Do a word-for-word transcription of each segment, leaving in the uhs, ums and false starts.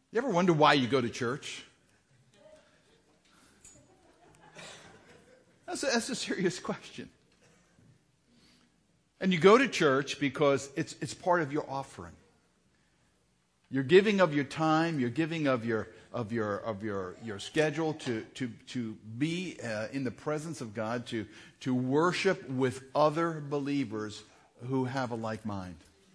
You ever wonder why you go to church? That's a, that's a serious question. And you go to church because it's it's part of your offering. You're giving of your time, you're giving of your of your of your your schedule to to to be uh, in the presence of God, to to worship with other believers who have a like mind.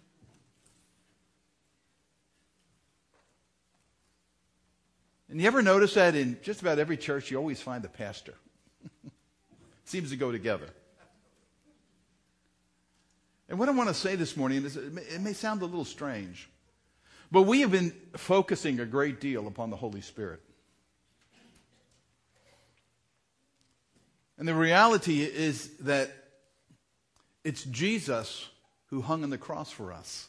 And you ever notice that in just about every church you always find the pastor? Seems to go together. And what I want to say this morning is, it may, it may sound a little strange, but we have been focusing a great deal upon the Holy Spirit. And the reality is that it's Jesus who hung on the cross for us.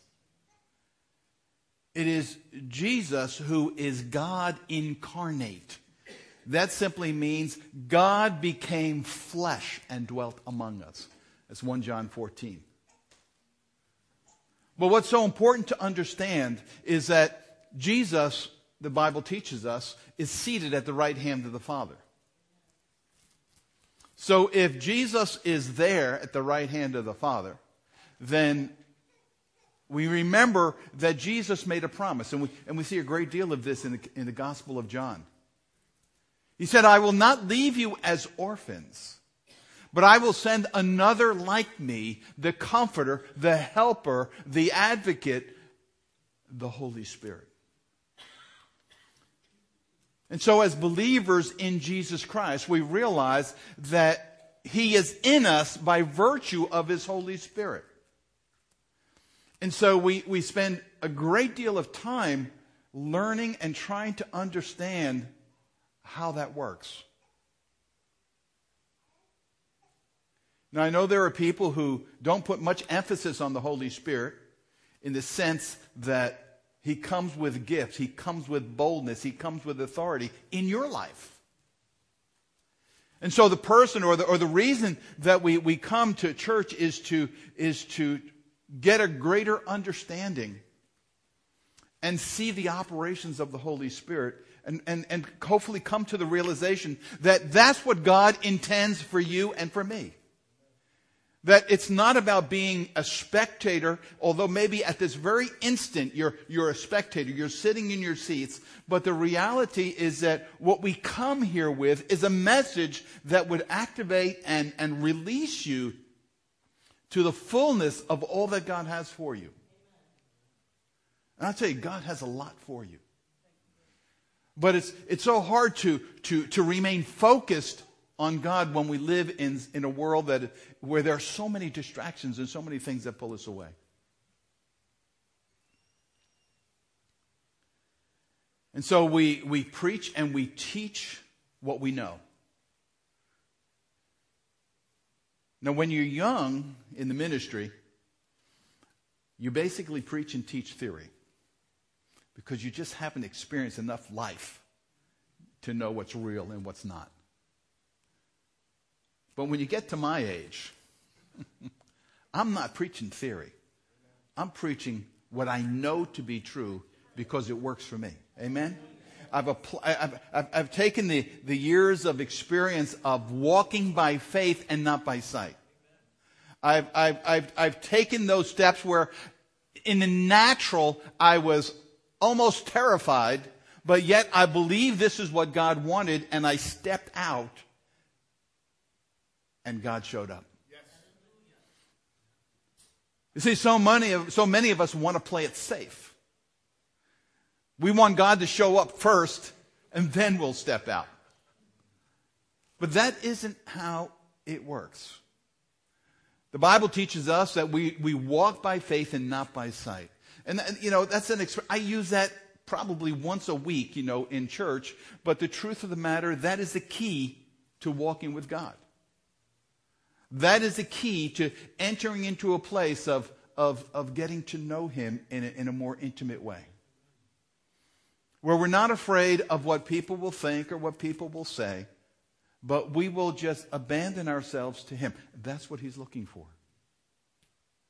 It is Jesus who is God incarnate. That simply means God became flesh and dwelt among us. That's First John fourteen. But what's so important to understand is that Jesus, the Bible teaches us, is seated at the right hand of the Father. So if Jesus is there at the right hand of the Father, then we remember that Jesus made a promise. And we, and we see a great deal of this in the, in the Gospel of John. He said, I will not leave you as orphans, but I will send another like me, the Comforter, the Helper, the Advocate, the Holy Spirit. And so as believers in Jesus Christ, we realize that He is in us by virtue of His Holy Spirit. And so we, we spend a great deal of time learning and trying to understand how that works. Now, I know there are people who don't put much emphasis on the Holy Spirit in the sense that He comes with gifts, He comes with boldness, He comes with authority in your life. And so the person or the, or the reason that we, we come to church is to, is to get a greater understanding and see the operations of the Holy Spirit and, and, and hopefully come to the realization that that's what God intends for you and for me. That it's not about being a spectator, although maybe at this very instant you're, you're a spectator, you're sitting in your seats, but the reality is that what we come here with is a message that would activate and, and release you to the fullness of all that God has for you. And I'll tell you, God has a lot for you. But it's it's so hard to to to remain focused on God when we live in, in a world that where there are so many distractions and so many things that pull us away. And so we, we preach and we teach what we know. Now, when you're young in the ministry, you basically preach and teach theory because you just haven't experienced enough life to know what's real and what's not. But when you get to my age, I'm not preaching theory. I'm preaching what I know to be true because it works for me. Amen? I've, apl- I've, I've, I've taken the, the years of experience of walking by faith and not by sight. I've, I've, I've, I've taken those steps where in the natural I was almost terrified, but yet I believe this is what God wanted, and I stepped out and God showed up. Yes. You see, so many of, so many of us want to play it safe. We want God to show up first, and then we'll step out. But that isn't how it works. The Bible teaches us that we, we walk by faith and not by sight. And, you know, that's an exp- I use that probably once a week, you know, in church. But the truth of the matter, that is the key to walking with God. That is the key to entering into a place of, of, of getting to know Him in a, in a more intimate way. Where we're not afraid of what people will think or what people will say, but we will just abandon ourselves to Him. That's what He's looking for.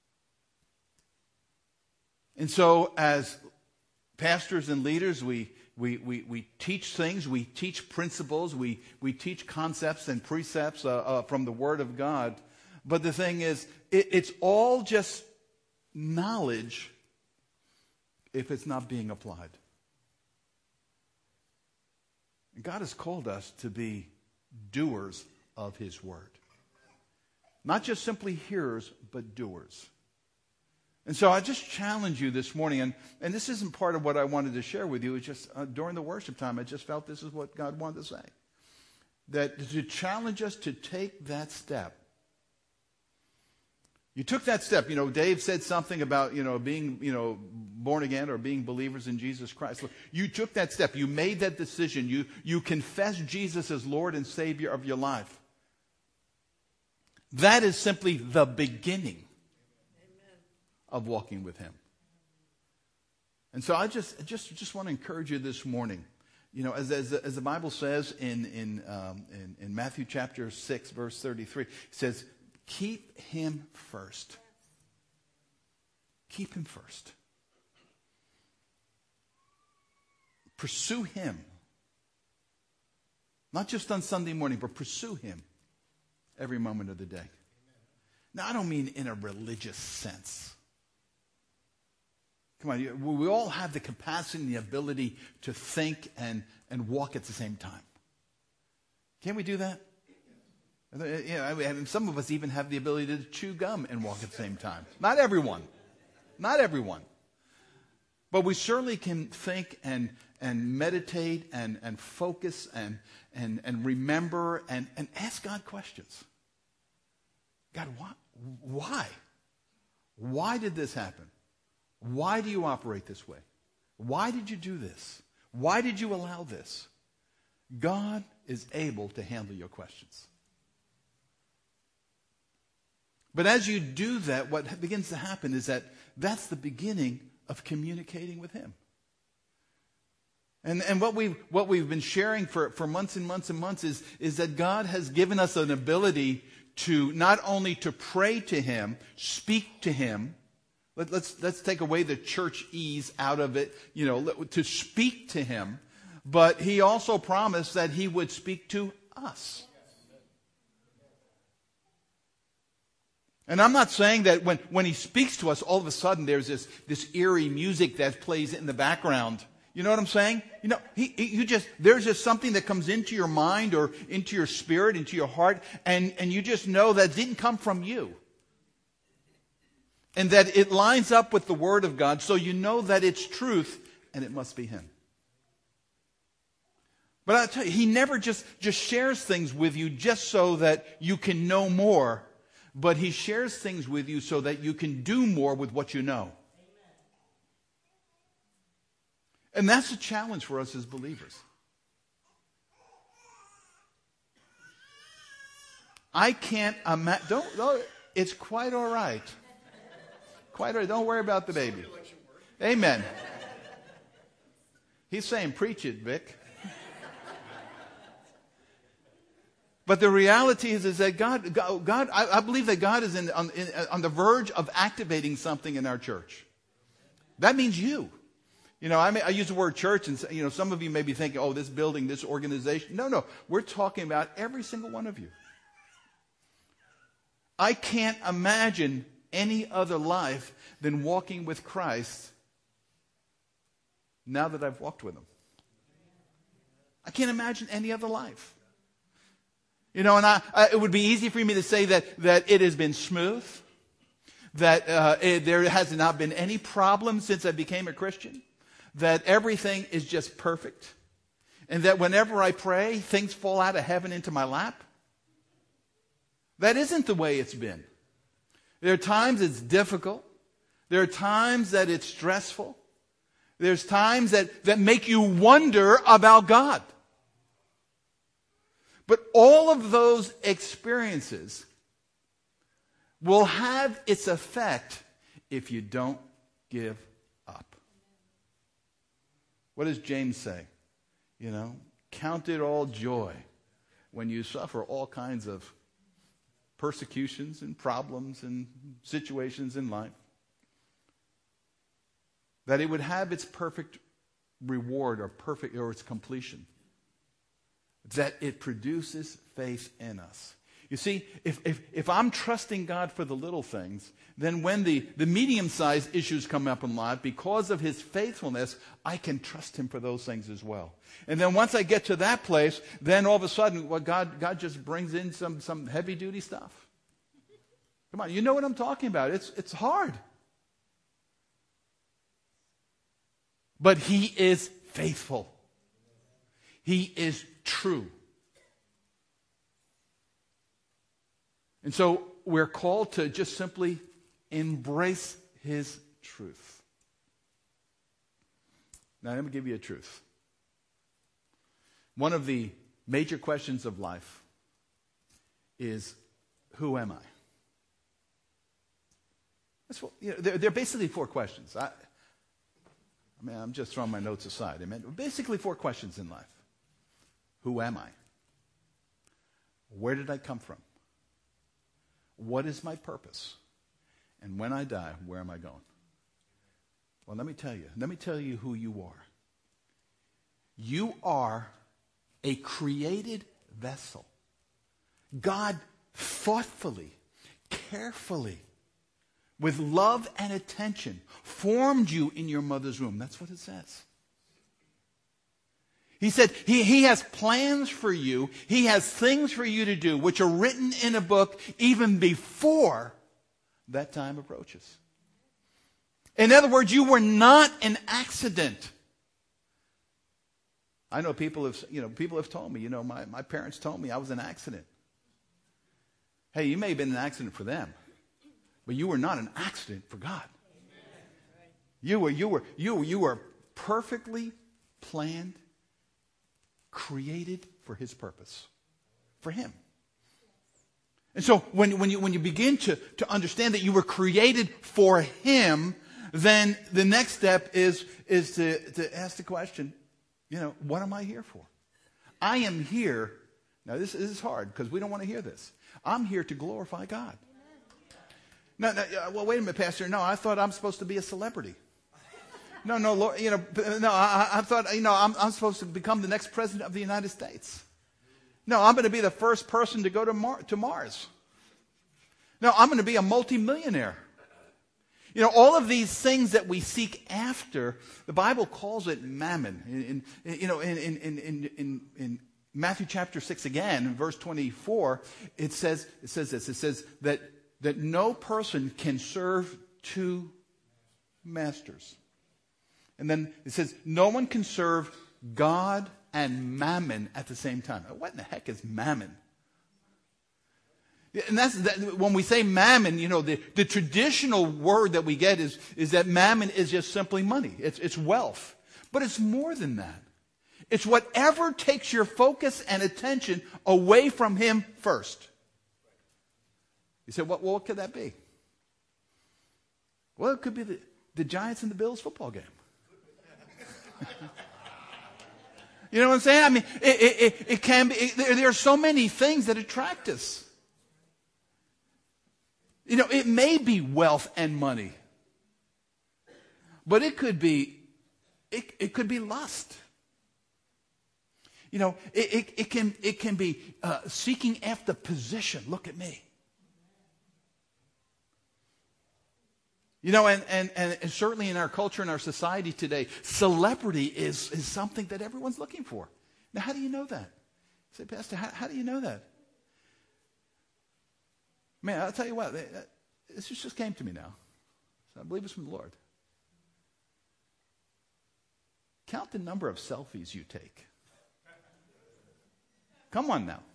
And so as pastors and leaders, we we, we, we teach things, we teach principles, we, we teach concepts and precepts uh, uh, from the Word of God. But the thing is, it, it's all just knowledge if it's not being applied. And God has called us to be doers of His Word. Not just simply hearers, but doers. And so I just challenge you this morning, and, and this isn't part of what I wanted to share with you. It's just uh, during the worship time, I just felt this is what God wanted to say. That to challenge us to take that step. You took that step. You know, Dave said something about, you know, being, you know, born again or being believers in Jesus Christ. You took that step. You made that decision. You, you confessed Jesus as Lord and Savior of your life. That is simply the beginning of walking with Him. And so I just just just want to encourage you this morning. You know, as as, as the Bible says in in, um, in in Matthew chapter six, verse thirty-three, it says, "Keep Him first. Keep Him first. Pursue Him. Not just on Sunday morning, but pursue Him every moment of the day." Now, I don't mean in a religious sense. Come on, we all have the capacity and the ability to think and, and walk at the same time. Can't we do that? Yeah, I mean, some of us even have the ability to chew gum and walk at the same time. Not everyone. Not everyone. But we certainly can think and and meditate and, and focus and, and, and remember and, and ask God questions. God, why? Why? Why did this happen? Why do you operate this way? Why did you do this? Why did you allow this? God is able to handle your questions. But as you do that, what begins to happen is that that's the beginning of communicating with Him. And, and what, we've, what we've been sharing for, for months and months and months is, is that God has given us an ability to not only to pray to Him, speak to Him. Let, let's, let's take away the church-ese out of it, you know, to speak to Him. But He also promised that He would speak to us. And I'm not saying that when, when He speaks to us, all of a sudden there's this, this eerie music that plays in the background. You know what I'm saying? You know, he, he, you just, there's just something that comes into your mind or into your spirit, into your heart, and, and you just know that it didn't come from you. And that it lines up with the Word of God, so you know that it's truth, and it must be Him. But I tell you, He never just, just shares things with you just so that you can know more, but He shares things with you so that you can do more with what you know. And that's a challenge for us as believers. I can't imagine. Don't, don't. It's quite all right. Quite all right. Don't worry about the baby. Amen. He's saying, preach it, Vic. But the reality is, is that God, God, God I, I believe that God is in, on, in, on the verge of activating something in our church. That means you. You know, I, mean, I use the word church, and you know, some of you may be thinking, oh, this building, this organization. No, no. We're talking about every single one of you. I can't imagine any other life than walking with Christ now that I've walked with Him. I can't imagine any other life. You know, and I, I, it would be easy for me to say that, that it has been smooth, that uh, it, there has not been any problem since I became a Christian, that everything is just perfect, and that whenever I pray, things fall out of heaven into my lap. That isn't the way it's been. There are times it's difficult. There are times that it's stressful. There's times that, that make you wonder about God. But all of those experiences will have its effect if you don't give up. What does James say? You know, count it all joy when you suffer all kinds of persecutions and problems and situations in life. That it would have its perfect reward or perfect or its completion. That it produces faith in us. You see, if, if, if I'm trusting God for the little things, then when the, the medium-sized issues come up in life, because of his faithfulness, I can trust him for those things as well. And then once I get to that place, then all of a sudden, well, God, God just brings in some, some heavy-duty stuff. Come on, you know what I'm talking about. It's, it's hard. But he is faithful. He is true. And so we're called to just simply embrace his truth. Now, let me give you a truth. One of the major questions of life is, who am I? That's what, you know, there, there are basically four questions. I, I mean, I'm just throwing my notes aside. I mean, basically four questions in life. Who am I? Where did I come from? What is my purpose? And when I die, where am I going? Well, let me tell you. Let me tell you who you are. You are a created vessel. God thoughtfully, carefully, with love and attention, formed you in your mother's womb. That's what it says. He said he, he has plans for you. He has things for you to do, which are written in a book even before that time approaches. In other words, you were not an accident. I know people have, you know, people have told me, you know, my, my parents told me I was an accident. Hey, you may have been an accident for them, but you were not an accident for God. You were, you were, you were, you were perfectly planned, created for his purpose, for him. And so when, when, you, when you begin to, to understand that you were created for him, then the next step is, is to, to ask the question, you know, what am I here for? I am here. Now, this, this is hard because we don't want to hear this. I'm here to glorify God. No, no, well, wait a minute, Pastor. No, I thought I'm supposed to be a celebrity. No, no, Lord, you know, no, I, I thought, you know, I'm, I'm supposed to become the next president of the United States. No, I'm going to be the first person to go to, Mar- to Mars. No, I'm going to be a multimillionaire. You know, all of these things that we seek after, the Bible calls it mammon. In, in, you know, in, in, in, in, in Matthew chapter six again, in verse twenty-four, it says, it says this, it says that, that no person can serve two masters. And then it says, no one can serve God and mammon at the same time. What in the heck is mammon? And that's that, when we say mammon, you know, the, the traditional word that we get is, is that mammon is just simply money. It's, it's wealth. But it's more than that. It's whatever takes your focus and attention away from him first. You say, what, well, what could that be? Well, it could be the, the Giants and the Bills football game. You know what I'm saying? I mean, it, it, it, it can be, it, there, there are so many things that attract us. You know, it may be wealth and money, but it could be, it, it could be lust. You know, it, it, it can it can be uh, seeking after position. Look at me. You know, and, and, and certainly in our culture, in our society today, celebrity is, is something that everyone's looking for. Now, how do you know that? You say, Pastor, how, how do you know that? Man, I'll tell you what, this just came to me now. So I believe it's from the Lord. Count the number of selfies you take. Come on now.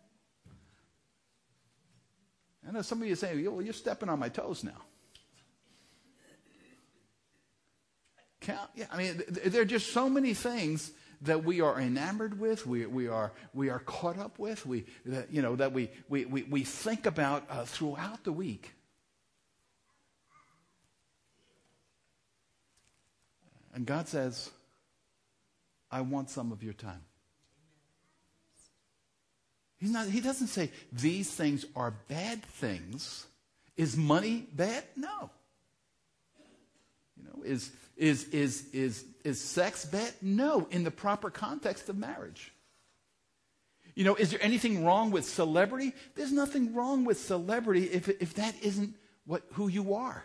I know some of you are saying, well, you're stepping on my toes now. Count, yeah, I mean, there are just so many things that we are enamored with, we, we are we are caught up with, we that, you know that we we we, we think about uh, throughout the week. And God says, I want some of your time. He's not, he doesn't say these things are bad things. Is money bad? No. You know, is Is, is, is, is sex bad? No, in the proper context of marriage. You know, is there anything wrong with celebrity? There's nothing wrong with celebrity if, if that isn't what, who you are.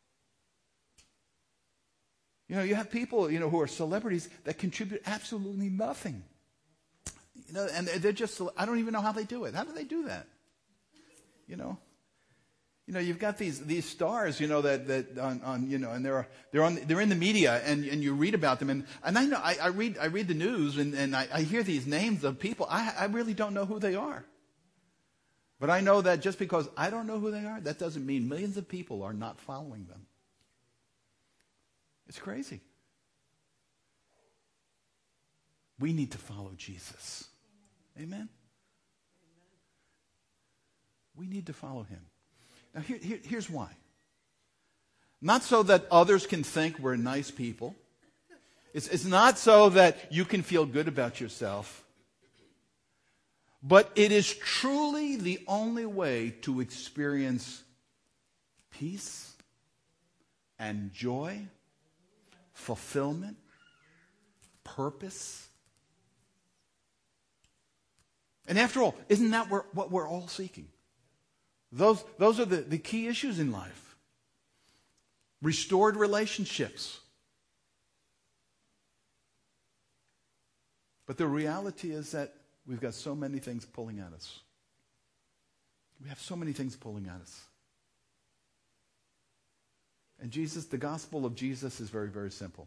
You know, you have people, you know, who are celebrities that contribute absolutely nothing. You know, and they're just, I don't even know how they do it. How do they do that? You know? You know, you've got these these stars, you know, that that on, on you know, and they're they're on they're in the media, and, and you read about them, and, and I know I, I read I read the news, and, and I, I hear these names of people. I I really don't know who they are, but I know that just because I don't know who they are, that doesn't mean millions of people are not following them. It's crazy. We need to follow Jesus. Amen. We need to follow him. Now, here, here, here's why. Not so that others can think we're nice people. It's, it's not so that you can feel good about yourself. But it is truly the only way to experience peace and joy, fulfillment, purpose. And after all, isn't that what we're all seeking? Those, those are the, the key issues in life. Restored relationships. But the reality is that we've got so many things pulling at us. We have so many things pulling at us. And Jesus, the gospel of Jesus is very, very simple.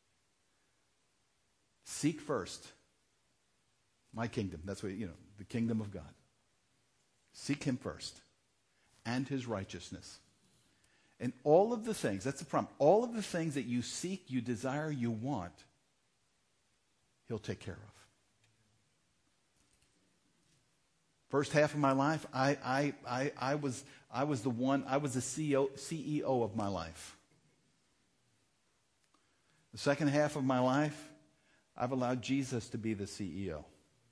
Seek first my kingdom. That's what, you know, the kingdom of God. Seek him first. And his righteousness. And all of the things, that's the problem, all of the things that you seek, you desire, you want, he'll take care of. First half of my life, I, I, I, I, was, I was the one, I was the C E O, C E O of my life. The second half of my life, I've allowed Jesus to be the C E O.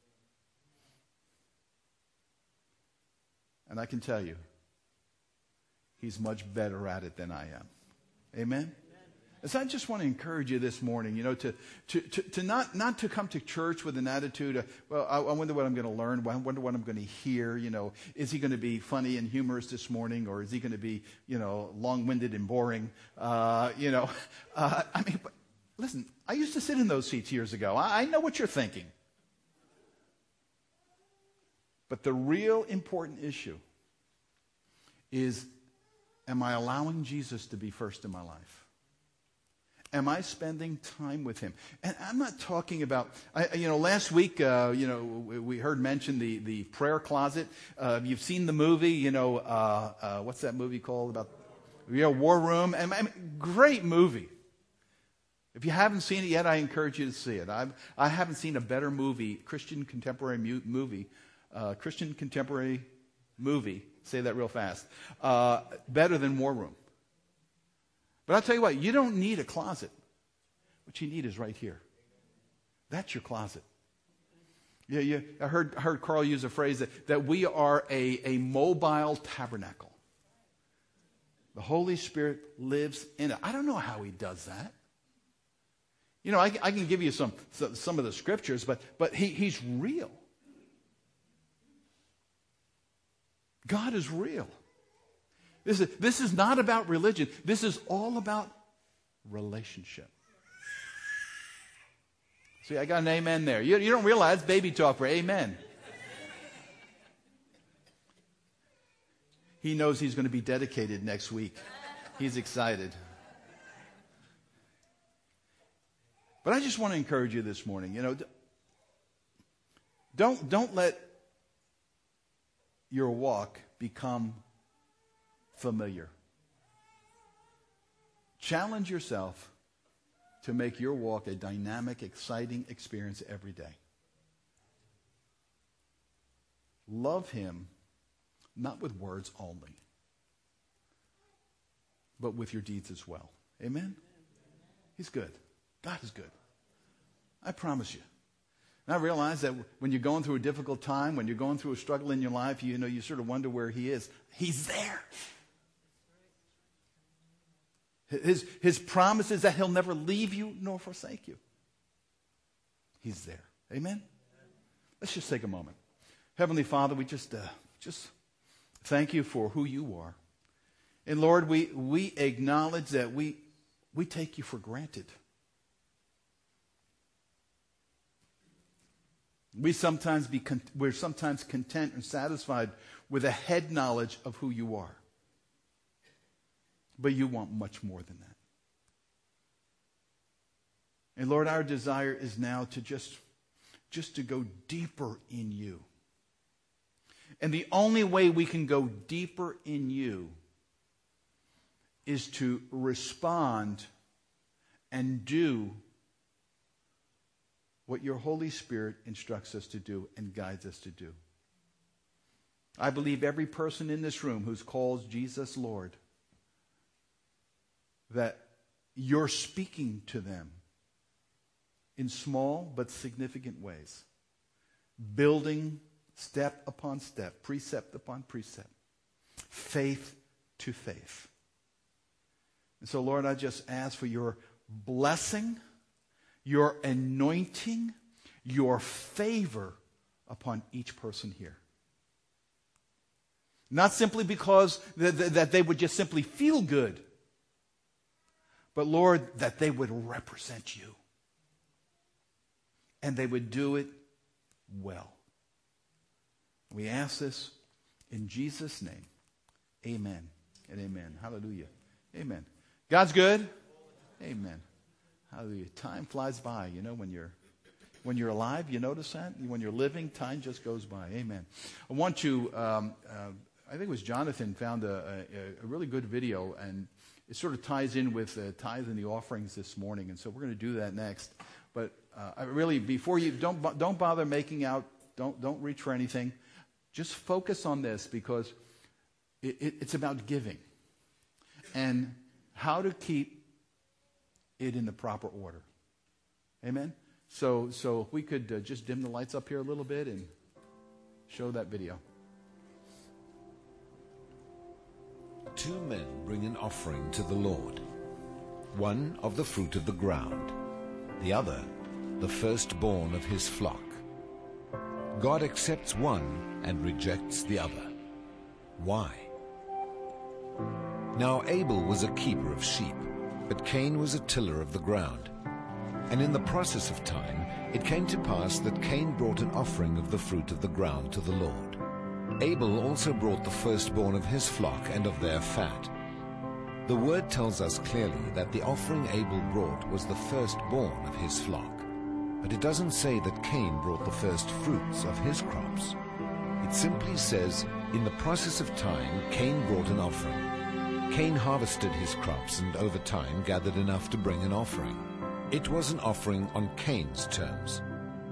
And I can tell you, he's much better at it than I am. Amen? And so I just want to encourage you this morning, you know, to to to, to not, not to come to church with an attitude of, well, I, I wonder what I'm going to learn. I wonder what I'm going to hear. You know, is he going to be funny and humorous this morning, or is he going to be, you know, long-winded and boring? Uh, you know, uh, I mean, but listen, I used to sit in those seats years ago. I, I know what you're thinking. But the real important issue is, am I allowing Jesus to be first in my life? Am I spending time with him? And I'm not talking about, I, you know, last week, uh, you know, we heard mention the, the prayer closet. Uh, you've seen the movie, you know, uh, uh, what's that movie called? About, you know, War Room. And, I mean, great movie. If you haven't seen it yet, I encourage you to see it. I've, I haven't seen a better movie, Christian contemporary mu- movie, uh, Christian contemporary movie, say that real fast, uh, better than War Room. But I'll tell you what, you don't need a closet. What you need is right here. That's your closet. Yeah, yeah. I heard, I heard Carl use a phrase that, that we are a, a mobile tabernacle. The Holy Spirit lives in it. I don't know how he does that. You know, I, I can give you some, some of the scriptures, but, but he, he's real. God is real. This is, this is not about religion. This is all about relationship. See, I got an amen there. You, you don't realize baby talk for amen. He knows he's going to be dedicated next week. He's excited. But I just want to encourage you this morning, you know, don't, don't let your walk become familiar. Challenge yourself to make your walk a dynamic, exciting experience every day. Love him, not with words only, but with your deeds as well. Amen? He's good. God is good. I promise you. And I realize that when you're going through a difficult time, when you're going through a struggle in your life, you know, you sort of wonder where he is. He's there. His, his promise is that he'll never leave you nor forsake you. He's there. Amen? Let's just take a moment. Heavenly Father, we just, uh, just thank you for who you are. And Lord, we, we acknowledge that we, we take you for granted. We sometimes be con- we're sometimes content and satisfied with a head knowledge of who you are. But you want much more than that. And Lord, our desire is now to just, just to go deeper in you. And the only way we can go deeper in you is to respond and do what your Holy Spirit instructs us to do and guides us to do. I believe every person in this room who's called Jesus Lord, that you're speaking to them in small but significant ways, building step upon step, precept upon precept, faith to faith. And so, Lord, I just ask for your blessing, your anointing, your favor upon each person here. Not simply because th- th- that they would just simply feel good, but Lord, that they would represent you. And they would do it well. We ask this in Jesus' name. Amen and amen. Hallelujah. Amen. God's good. Amen. Hallelujah. Time flies by, you know, when you're when you're alive. You notice that? When you're living, time just goes by. Amen. I want to, um, uh, I think it was Jonathan found a, a, a really good video, and it sort of ties in with the tithes and the offerings this morning, and so we're going to do that next. But uh, I really, before you, don't don't bother making out, don't don't reach for anything. Just focus on this, because it, it, it's about giving and how to keep it in the proper order. Amen? So so if we could uh, just dim the lights up here a little bit and show that video. Two men bring an offering to the Lord, one of the fruit of the ground, the other the firstborn of his flock. God accepts one and rejects the other. Why? Now Abel was a keeper of sheep, but Cain was a tiller of the ground. And in the process of time, it came to pass that Cain brought an offering of the fruit of the ground to the Lord. Abel also brought the firstborn of his flock and of their fat. The word tells us clearly that the offering Abel brought was the firstborn of his flock. But it doesn't say that Cain brought the first fruits of his crops. It simply says, in the process of time, Cain brought an offering. Cain harvested his crops and over time gathered enough to bring an offering. It was an offering on Cain's terms.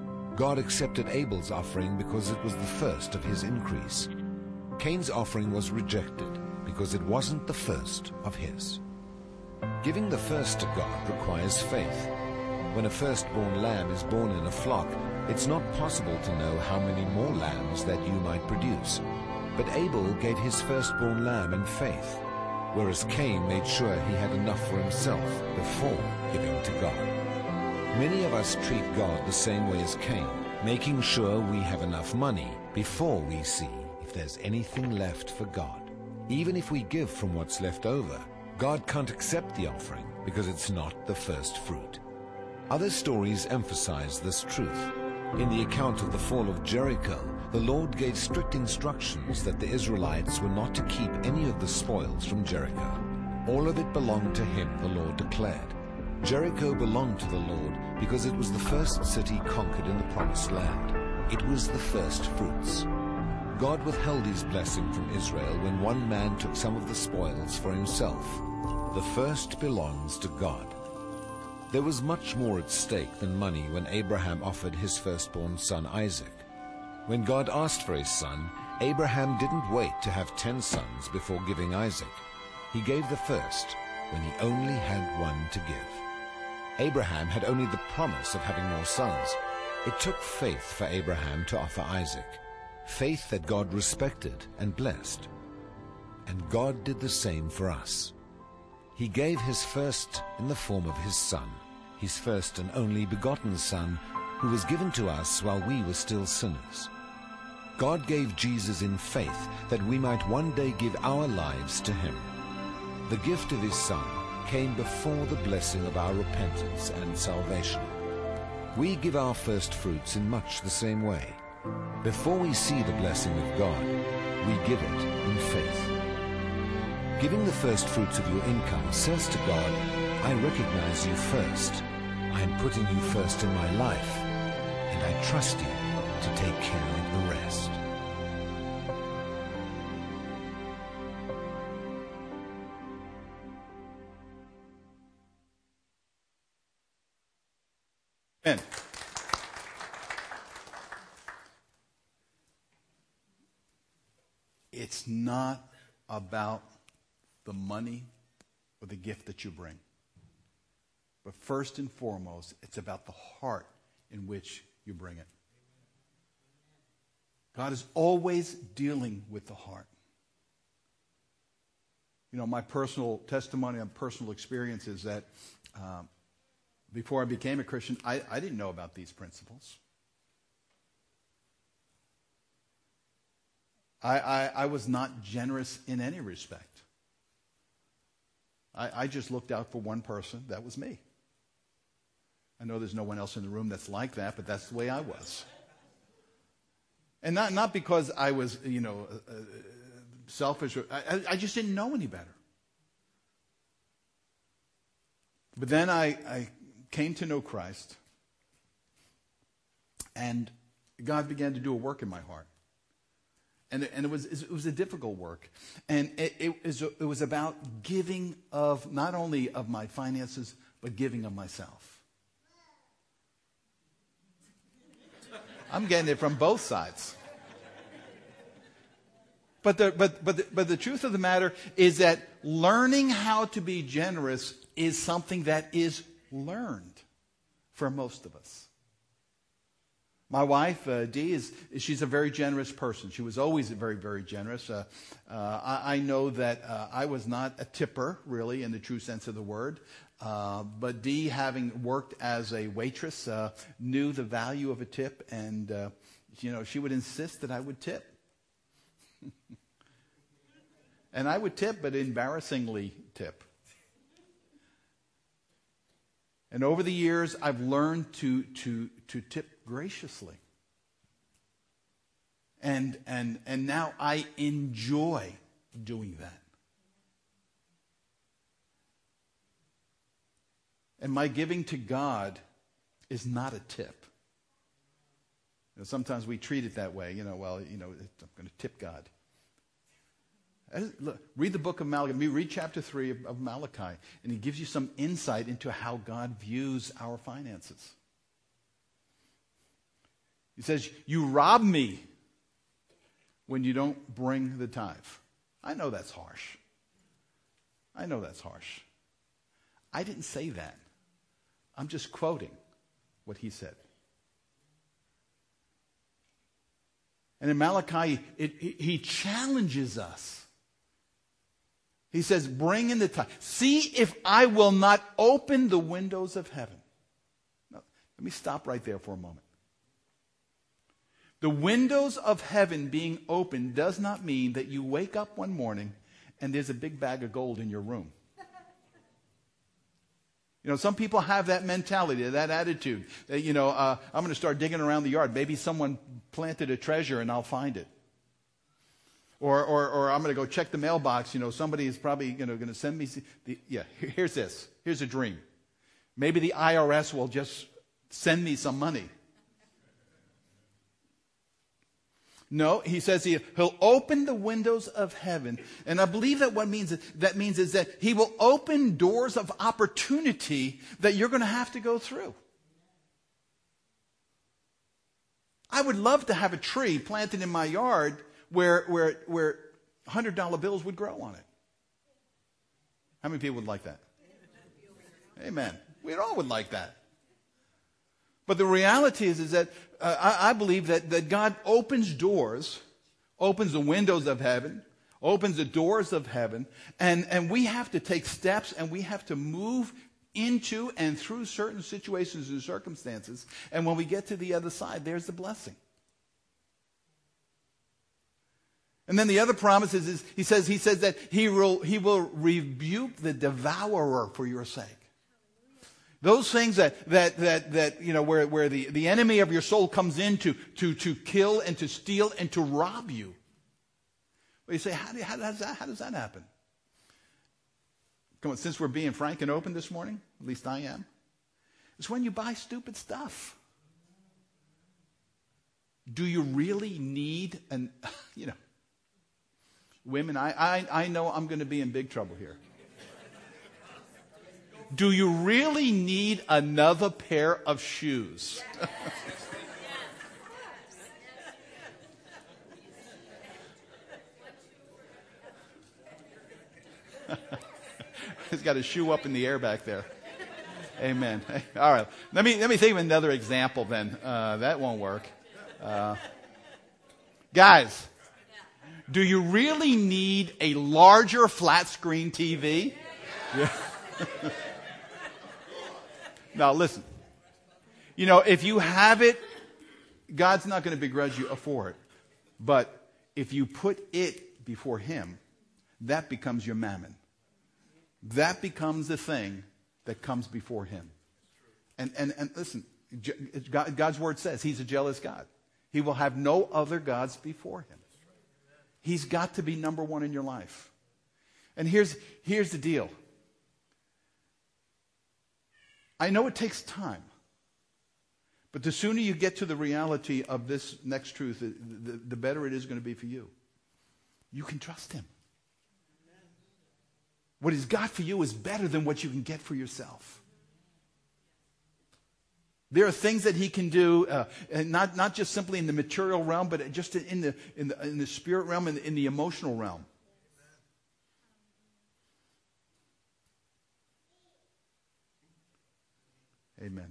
God accepted Abel's offering because it was the first of his increase. Cain's offering was rejected because it wasn't the first of his. Giving the first to God requires faith. When a firstborn lamb is born in a flock, it's not possible to know how many more lambs that you might produce. But Abel gave his firstborn lamb in faith, whereas Cain made sure he had enough for himself before giving to God. Many of us treat God the same way as Cain, making sure we have enough money before we see if there's anything left for God. Even if we give from what's left over, God can't accept the offering because it's not the first fruit. Other stories emphasize this truth. In the account of the fall of Jericho, the Lord gave strict instructions that the Israelites were not to keep any of the spoils from Jericho. All of it belonged to him, the Lord declared. Jericho belonged to the Lord because it was the first city conquered in the Promised Land. It was the first fruits. God withheld his blessing from Israel when one man took some of the spoils for himself. The first belongs to God. There was much more at stake than money when Abraham offered his firstborn son Isaac. When God asked for his son, Abraham didn't wait to have ten sons before giving Isaac. He gave the first when he only had one to give. Abraham had only the promise of having more sons. It took faith for Abraham to offer Isaac, faith that God respected and blessed. And God did the same for us. He gave his first in the form of his Son, his first and only begotten Son, who was given to us while we were still sinners. God gave Jesus in faith that we might one day give our lives to him. The gift of his Son came before the blessing of our repentance and salvation. We give our first fruits in much the same way. Before we see the blessing of God, we give it in faith. Giving the first fruits of your income says to God, I recognize you first. I am putting you first in my life, and I trust you to take care of the rest. Amen. It's not about the money or the gift that you bring. But first and foremost, it's about the heart in which you bring it. God is always dealing with the heart. You know, my personal testimony and personal experience is that um, before I became a Christian, I, I didn't know about these principles. I, I, I was not generous in any respect. I, I just looked out for one person. That was me. I know there's no one else in the room that's like that, but that's the way I was. And not, not because I was, you know, uh, selfish. Or, I, I just didn't know any better. But then I, I came to know Christ, and God began to do a work in my heart. And, and it was it was a difficult work. And it, it, was, it was about giving of, not only of my finances, but giving of myself. I'm getting it from both sides. But the, but, but, the, but the truth of the matter is that learning how to be generous is something that is learned for most of us. My wife, uh, Dee, is she's a very generous person. She was always very, very generous. Uh, uh, I, I know that uh, I was not a tipper, really, in the true sense of the word. Uh, but Dee, having worked as a waitress, uh, knew the value of a tip, and uh, you know, she would insist that I would tip. And I would tip, but embarrassingly tip. And over the years, I've learned to to to tip graciously. And and and now I enjoy doing that. And my giving to God is not a tip. You know, sometimes we treat it that way. You know, well, you know, I'm going to tip God. Look, read the book of Malachi. Read chapter three of, of Malachi, and he gives you some insight into how God views our finances. He says, you rob me when you don't bring the tithe. I know that's harsh. I know that's harsh. I didn't say that. I'm just quoting what he said. And in Malachi, it, it, he challenges us. He says, bring in the tithe. See if I will not open the windows of heaven. Now, let me stop right there for a moment. The windows of heaven being opened does not mean that you wake up one morning and there's a big bag of gold in your room. You know, some people have that mentality, that attitude. That, you know, uh, I'm going to start digging around the yard. Maybe someone planted a treasure and I'll find it. Or, or, or I'm going to go check the mailbox. You know, somebody is probably you know, going to send me. The, yeah, here's this. Here's a dream. Maybe the I R S will just send me some money. No, he says he, he'll open the windows of heaven. And I believe that what means that means is that he will open doors of opportunity that you're going to have to go through. I would love to have a tree planted in my yard where where where one hundred dollar bills would grow on it. How many people would like that? Amen. We all would like that. But the reality is, is that uh, I, I believe that, that God opens doors, opens the windows of heaven, opens the doors of heaven, and, and we have to take steps and we have to move into and through certain situations and circumstances. And when we get to the other side, there's the blessing. And then the other promise is, is he says, he says that he will, he will rebuke the devourer for your sake. Those things that, that, that, that you know, where, where the, the enemy of your soul comes in to, to, to kill and to steal and to rob you. Well, you say, how, do, how, does that, how does that happen? Come on, since we're being frank and open this morning, at least I am, it's when you buy stupid stuff. Do you really need an, you know, women, I, I, I know I'm going to be in big trouble here. Do you really need another pair of shoes? He's got his shoe up in the air back there. Amen. All right. Let me let me think of another example then. Uh, that won't work. Uh, guys, do you really need a larger flat screen T V? Yeah. Now listen, you know, if you have it, God's not going to begrudge you for it. But if you put it before Him, that becomes your mammon. That becomes the thing that comes before Him. And and, and listen, God's Word says He's a jealous God. He will have no other gods before Him. He's got to be number one in your life. And here's here's the deal. I know it takes time, but the sooner you get to the reality of this next truth, the, the, the better it is going to be for you. You can trust Him. What He's got for you is better than what you can get for yourself. There are things that He can do, uh, and not, not just simply in the material realm, but just in the, in the, in the spirit realm and in the emotional realm. Amen.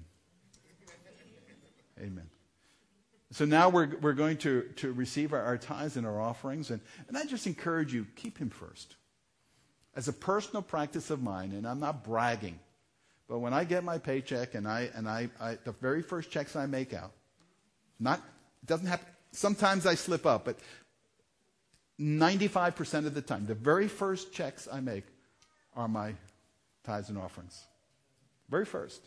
Amen. So now we're we're going to, to receive our, our tithes and our offerings. And, and I just encourage you, keep Him first. As a personal practice of mine, and I'm not bragging, but when I get my paycheck and I and I, I the very first checks I make out, not it doesn't happen. Sometimes I slip up, but ninety-five percent of the time, the very first checks I make are my tithes and offerings. Very first.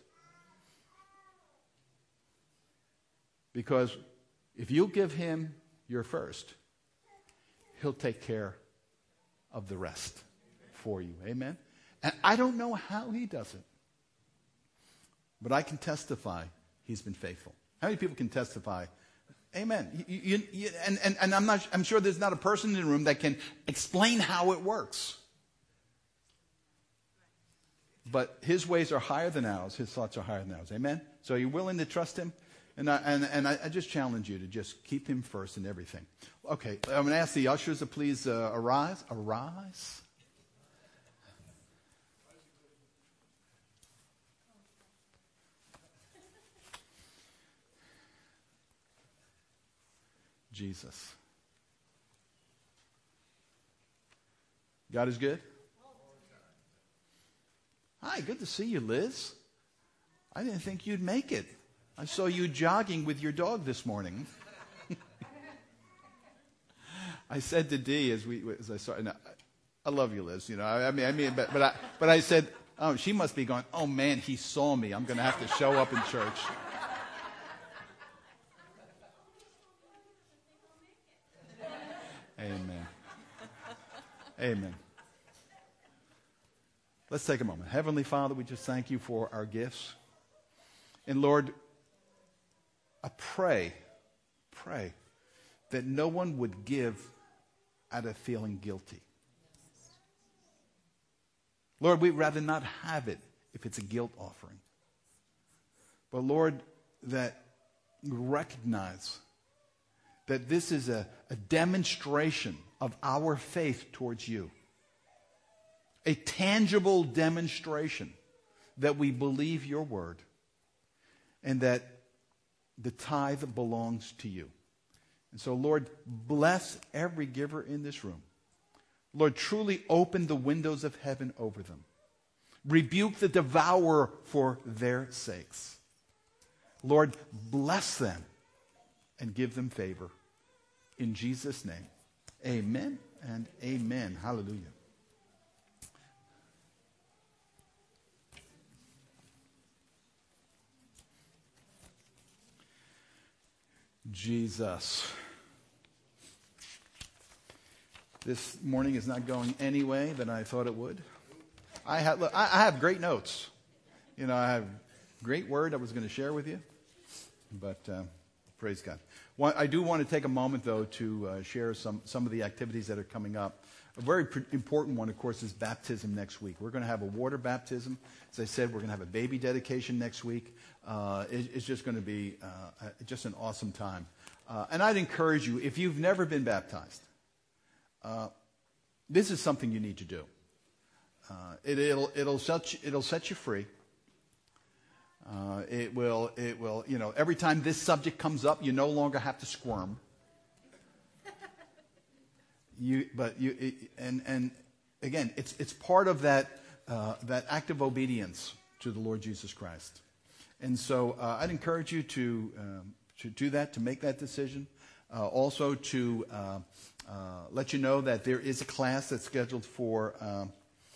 Because if you'll give Him your first, He'll take care of the rest for you. Amen? And I don't know how He does it, but I can testify He's been faithful. How many people can testify? Amen. You, you, you, and and, and I'm, not, I'm sure there's not a person in the room that can explain how it works. But His ways are higher than ours. His thoughts are higher than ours. Amen? So are you willing to trust Him? And I, and, and I, I just challenge you to just keep Him first in everything. Okay, I'm going to ask the ushers to please uh, arise. Arise. Jesus. God is good? Hi, good to see you, Liz. I didn't think you'd make it. I saw you jogging with your dog this morning. I said to Dee as we as I saw, and I, I love you, Liz. You know, I, I mean, I mean, but but I, but I said, oh, she must be going. Oh man, he saw me. I'm going to have to show up in church. Amen. Amen. Let's take a moment. Heavenly Father, we just thank you for our gifts. And Lord, I pray, pray that no one would give out of feeling guilty. Lord, we'd rather not have it if it's a guilt offering. But Lord, that you recognize that this is a, a demonstration of our faith towards you. A tangible demonstration that we believe your word and that the tithe belongs to you. And so, Lord, bless every giver in this room. Lord, truly open the windows of heaven over them. Rebuke the devourer for their sakes. Lord, bless them and give them favor. In Jesus' name, amen and amen. Hallelujah. Jesus. This morning is not going any way that I thought it would. I have, look, I, I have great notes. You know, I have a great word I was going to share with you. But uh, praise God. Well, I do want to take a moment, though, to uh, share some, some of the activities that are coming up. A very pr- important one, of course, is baptism next week. We're going to have a water baptism. As I said, we're going to have a baby dedication next week. Uh, it, it's just going to be uh, just an awesome time. Uh, and I'd encourage you, if you've never been baptized, uh, this is something you need to do. Uh, it, it'll, it'll, set you, it'll set you free. Uh, it will, it will, you know, every time this subject comes up, you no longer have to squirm. You, but you, it, and and again, it's it's part of that uh, that act of obedience to the Lord Jesus Christ, and so uh, I'd encourage you to um, to do that, to make that decision. Uh, also, to uh, uh, let you know that there is a class that's scheduled for uh, uh,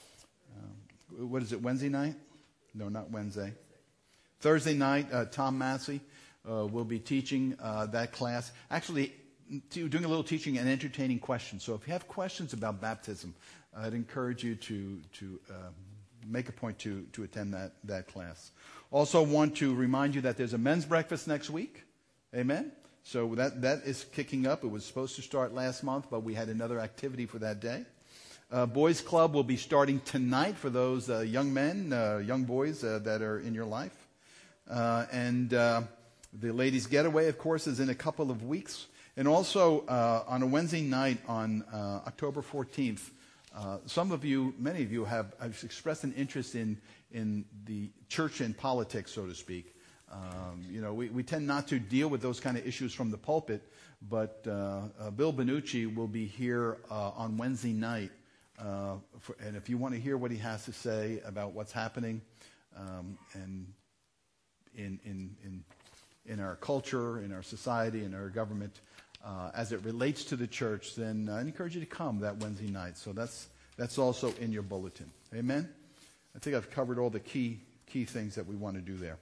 what is it? Wednesday night? No, not Wednesday. Thursday night. Uh, Tom Massey uh, will be teaching uh, that class. Actually, to doing a little teaching and entertaining questions. So if you have questions about baptism, I'd encourage you to to uh, make a point to to attend that that class. Also want to remind you that there's a men's breakfast next week. Amen. So that that is kicking up. It was supposed to start last month, but we had another activity for that day. Uh, Boys Club will be starting tonight for those uh, young men, uh, young boys uh, that are in your life. Uh, and uh, the Ladies' Getaway, of course, is in a couple of weeks. And also, uh, on a Wednesday night on uh, October fourteenth, uh, some of you, many of you have, have expressed an interest in, in the church and politics, so to speak. Um, you know, we, we tend not to deal with those kind of issues from the pulpit, but uh, uh, Bill Benucci will be here uh, on Wednesday night. Uh, for, and if you want to hear what he has to say about what's happening um, and in, in, in, in our culture, in our society, in our government, Uh, as it relates to the church, then I encourage you to come that Wednesday night. So that's that's also in your bulletin. Amen? I think I've covered all the key key things that we want to do there.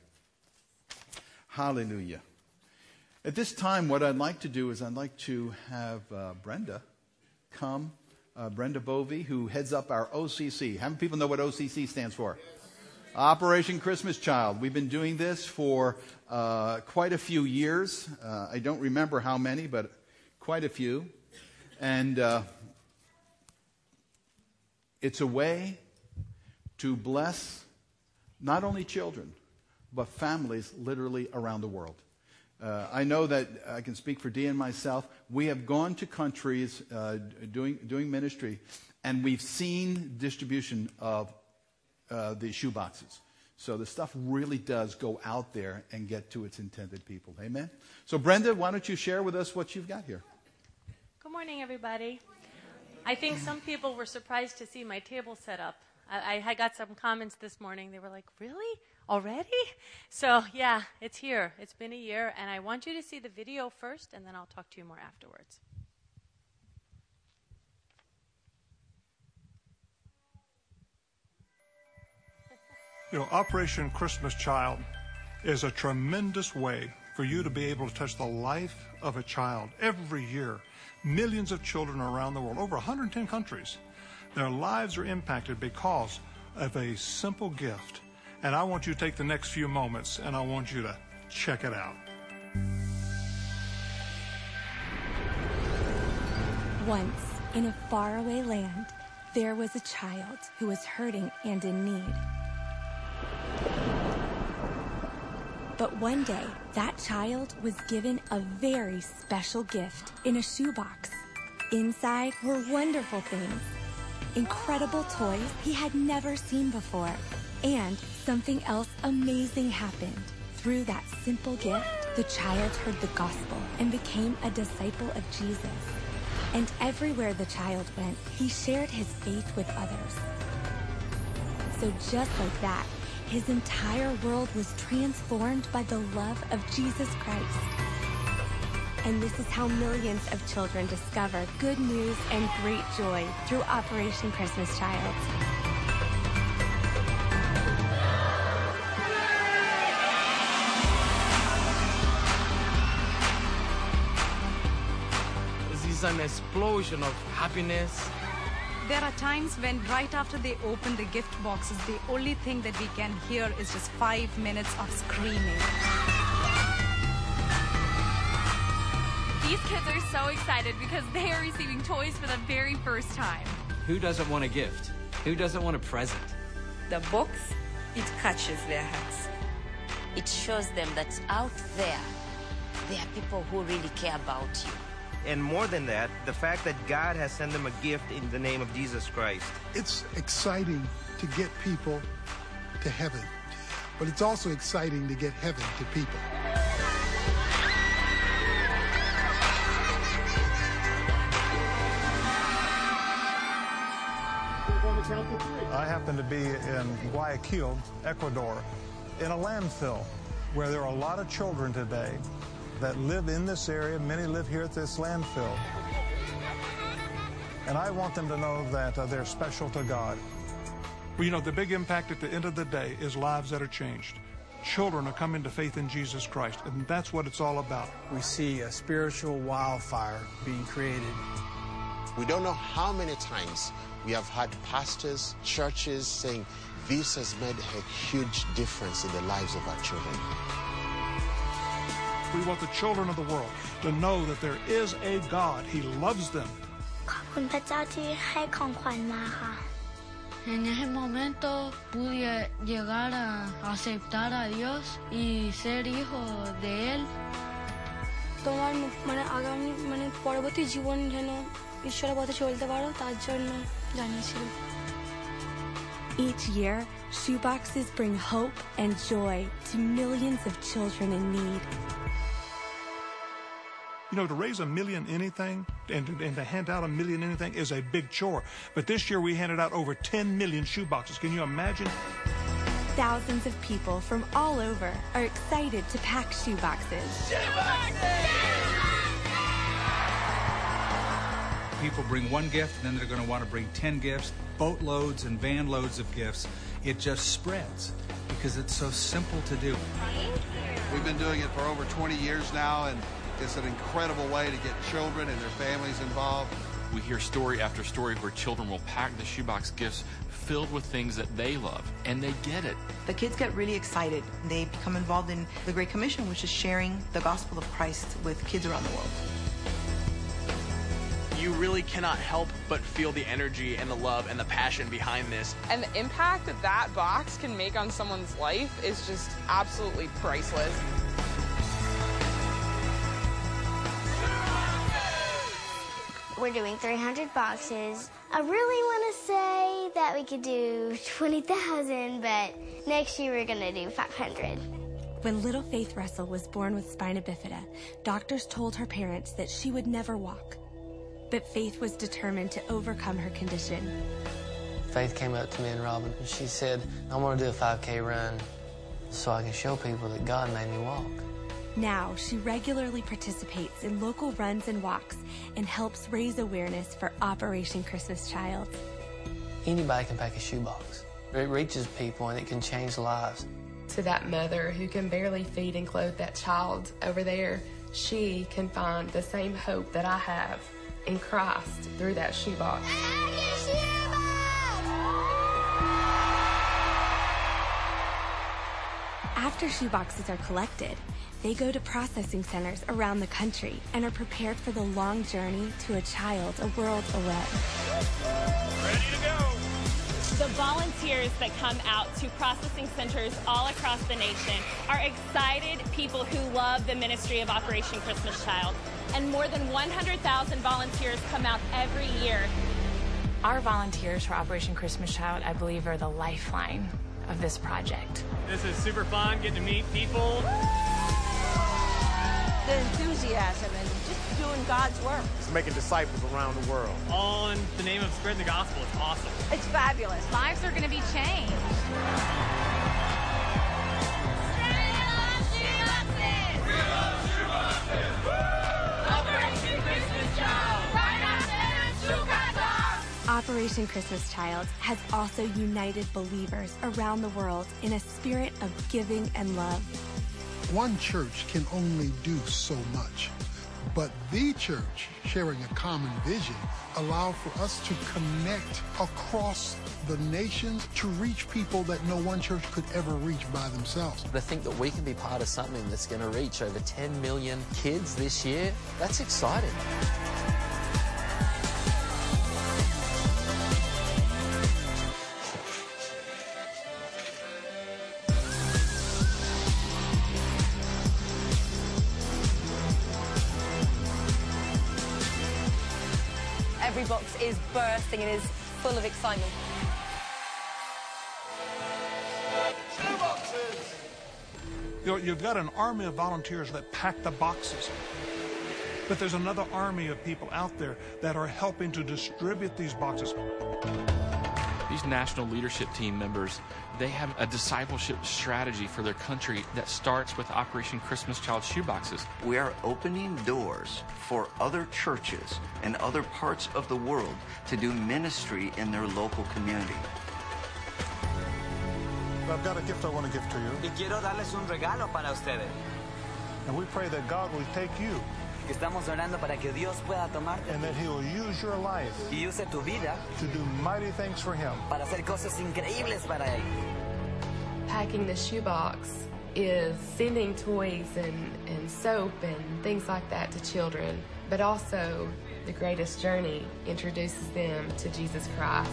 Hallelujah. At this time, what I'd like to do is I'd like to have uh, Brenda come. Uh, Brenda Bovey, who heads up our O C C. How many people know what O C C stands for? Operation Christmas Child. We've been doing this for uh, quite a few years. Uh, I don't remember how many, but quite a few. And uh, it's a way to bless not only children, but families literally around the world. Uh, I know that I can speak for Dee and myself. We have gone to countries uh, doing doing ministry, and we've seen distribution of Uh, the shoe boxes. So the stuff really does go out there and get to its intended people. Amen? So Brenda, why don't you share with us what you've got here? Good morning, everybody. I think some people were surprised to see my table set up. I, I got some comments this morning. They were like, really? Already? So, yeah, it's here. It's been a year, and I want you to see the video first, and then I'll talk to you more afterwards. You know, Operation Christmas Child is a tremendous way for you to be able to touch the life of a child. Every year, millions of children around the world, over one hundred ten countries, their lives are impacted because of a simple gift. And I want you to take the next few moments and I want you to check it out. Once, in a faraway land, there was a child who was hurting and in need. But one day, that child was given a very special gift in a shoebox. Inside were wonderful things, incredible toys he had never seen before. And something else amazing happened. Through that simple gift, the child heard the gospel and became a disciple of Jesus. And everywhere the child went, he shared his faith with others. So just like that, his entire world was transformed by the love of Jesus Christ. And this is how millions of children discover good news and great joy through Operation Christmas Child. This is an explosion of happiness. There are times when right after they open the gift boxes, the only thing that we can hear is just five minutes of screaming. These kids are so excited because they are receiving toys for the very first time. Who doesn't want a gift? Who doesn't want a present? The box, it catches their hearts. It shows them that out there, there are people who really care about you. And more than that, the fact that God has sent them a gift in the name of Jesus Christ. It's exciting to get people to heaven, but it's also exciting to get heaven to people. I happen to be in Guayaquil, Ecuador, in a landfill where there are a lot of children today that live in this area. Many live here at this landfill. And I want them to know that uh, they're special to God. Well, you know, the big impact at the end of the day is lives that are changed. Children are coming to faith in Jesus Christ, and that's what it's all about. We see a spiritual wildfire being created. We don't know how many times we have had pastors, churches saying, this has made a huge difference in the lives of our children. We want the children of the world to know that there is a God. He loves them. En ese momento pude llegar a aceptar a Dios y ser hijo de él. তোমার মানে আগামী মানে পরবর্তী জীবন যেন ঈশ্বরের পথে চলতে পারো তার জন্য জানিয়েছিল। Each year, shoeboxes bring hope and joy to millions of children in need. You know, to raise a million anything and to, and to hand out a million anything is a big chore. But this year we handed out over ten million shoeboxes. Can you imagine? Thousands of people from all over are excited to pack shoeboxes. Shoeboxes! People bring one gift, and then they're going to want to bring ten gifts, boatloads and van loads of gifts. It just spreads because it's so simple to do. We've been doing it for over twenty years now, and it's an incredible way to get children and their families involved. We hear story after story where children will pack the shoebox gifts filled with things that they love, and they get it. The kids get really excited. They become involved in the Great Commission, which is sharing the gospel of Christ with kids around the world. You really cannot help but feel the energy and the love and the passion behind this. And the impact that that box can make on someone's life is just absolutely priceless. We're doing three hundred boxes. I really want to say that we could do twenty thousand, but next year we're going to do five hundred. When little Faith Russell was born with spina bifida, doctors told her parents that she would never walk. But Faith was determined to overcome her condition. Faith came up to me and Robin, and she said, I want to do a five K run so I can show people that God made me walk. Now, she regularly participates in local runs and walks and helps raise awareness for Operation Christmas Child. Anybody can pack a shoebox. It reaches people and it can change lives. To that mother who can barely feed and clothe that child over there, she can find the same hope that I have in Christ through that shoebox. After shoeboxes are collected, they go to processing centers around the country and are prepared for the long journey to a child a world away. Ready to go! The volunteers that come out to processing centers all across the nation are excited people who love the ministry of Operation Christmas Child. And more than one hundred thousand volunteers come out every year. Our volunteers for Operation Christmas Child, I believe, are the lifeline of this project. This is super fun, getting to meet people. The enthusiasm enthusiasm and just doing God's work. It's making disciples around the world. All in the name of spreading the gospel. It's awesome. It's fabulous. Lives are going to be changed. Operation Christmas Child has also united believers around the world in a spirit of giving and love. One church can only do so much, but the church, sharing a common vision, allowed for us to connect across the nations to reach people that no one church could ever reach by themselves. To think that we can be part of something that's going to reach over ten million kids this year, that's exciting. Every box is bursting and is full of excitement. You know, you've got an army of volunteers that pack the boxes. But there's another army of people out there that are helping to distribute these boxes. These national leadership team members, they have a discipleship strategy for their country that starts with Operation Christmas Child shoeboxes. We are opening doors for other churches and other parts of the world to do ministry in their local community. I've got a gift I want to give to you. Y quiero darles un regalo para ustedes. And we pray that God will take you. Que estamos orando para que Dios pueda tomarte. And that He will use your life. Y use tu vida. To do mighty things for Him. Para hacer cosas increíbles para Él. Packing the shoebox is sending toys and, and soap and things like that to children, but also the greatest journey introduces them to Jesus Christ.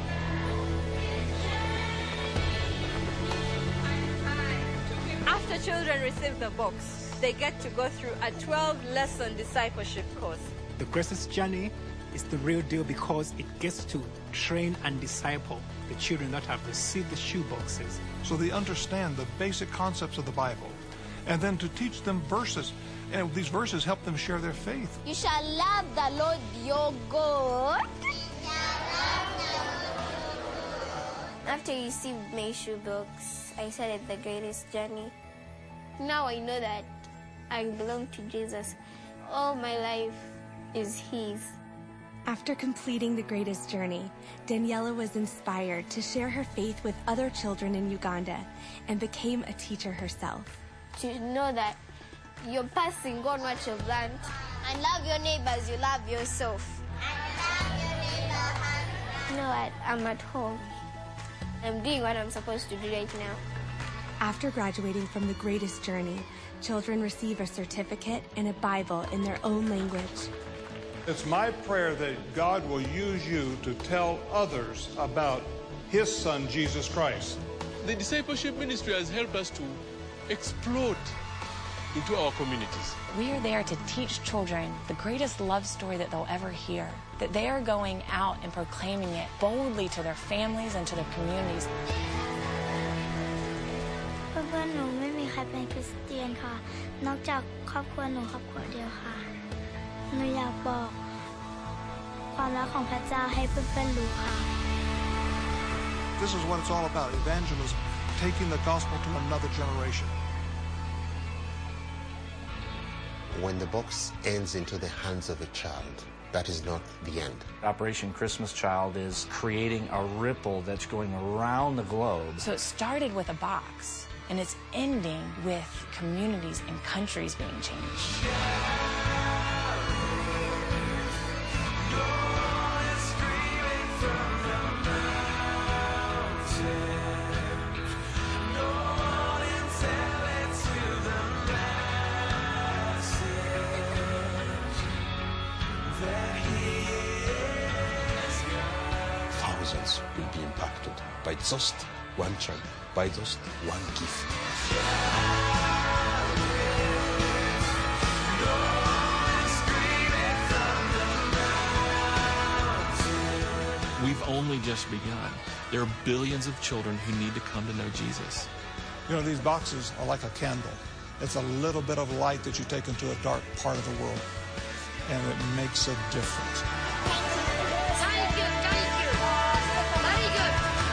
After children receive the box, they get to go through a twelve lesson discipleship course. The Christmas journey is the real deal because it gets to train and disciple the children that have received the shoe boxes. So they understand the basic concepts of the Bible, and then to teach them verses. And these verses help them share their faith. You shall love the Lord your God. After you received my shoe box, I said it's the greatest journey. Now I know that I belong to Jesus. All my life is His. After completing the greatest journey, Daniela was inspired to share her faith with other children in Uganda and became a teacher herself. To know that you're passing on what you've learned. And love your neighbors, you love yourself. And love your neighbor. You know what? I'm at home. I'm doing what I'm supposed to do right now. After graduating from the greatest journey, children receive a certificate and a Bible in their own language. It's my prayer that God will use you to tell others about His Son, Jesus Christ. The discipleship ministry has helped us to explode into our communities. We are there to teach children the greatest love story that they'll ever hear, that they are going out and proclaiming it boldly to their families and to their communities. เพื่อนๆหนูไม่มีใครเป็นคริสเตียนค่ะนอกจากครอบครัวหนูครอบครัวเดียวค่ะหนูอยากบอกความรักของพระเจ้าให้เพื่อนๆรู้ค่ะ This is what it's all about, evangelism, taking the gospel to another generation. When the box ends into the hands of a child, that is not the end. Operation Christmas Child is creating a ripple that's going around the globe. So it started with a box, and it's ending with communities and countries being changed. Thousands will be impacted by just one child, by just one gift. We've only just begun. There are billions of children who need to come to know Jesus. You know, these boxes are like a candle. It's a little bit of light that you take into a dark part of the world, and it makes a difference. Thank you, thank you. Very good.